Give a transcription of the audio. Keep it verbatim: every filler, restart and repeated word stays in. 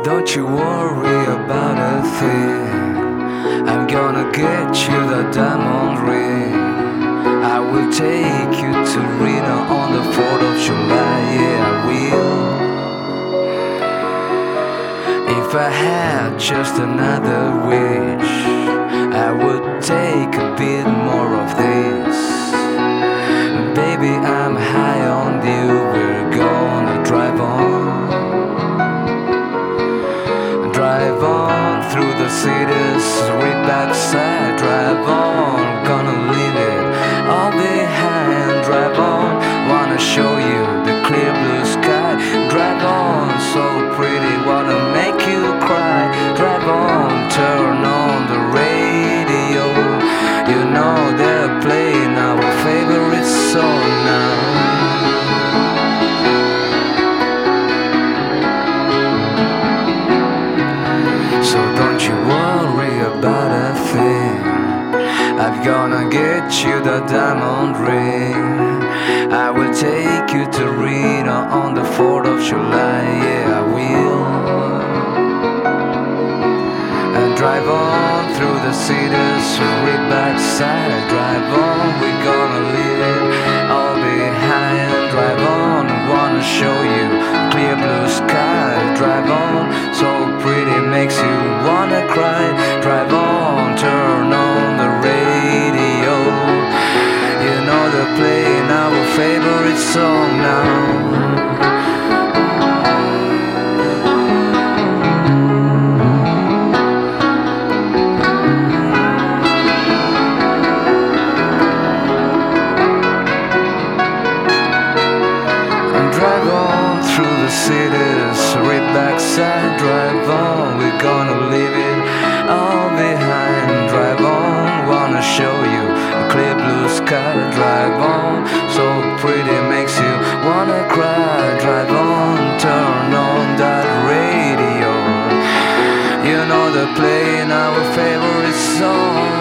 Don't you worry about a thing. I'm gonna get you the diamond ring. I will take you to Reno on the fourth of July. Yeah, I will. If I had just another wish, I would take a bit more of this. Baby, I'm high on you. We're gonna drive on. Drive on through the cities, right backside. Drive on, gonna leave it all behind. Drive on, wanna show you the clear blue sky. Drive on, so pretty, wanna make you cry. Drive on, turn on the radio. You know they're playing our favorite song now. So don't you worry about a thing. I'm gonna get you the diamond ring. I will take you to Reno on the fourth of July. Yeah, I will. And drive on through the cities, right backside. Drive on, we're gonna leave it all behind. Drive on, wanna show you clear blue sky. Drive on, so pretty, makes you wanna cry. Drive on, turn on the radio. You know they're playing our favorite song now. Through the cities, right backside. Drive on, we're gonna leave it all behind. Drive on, wanna show you a clear blue sky. Drive on, so pretty, makes you wanna cry. Drive on, turn on that radio. You know they're playing our favorite song.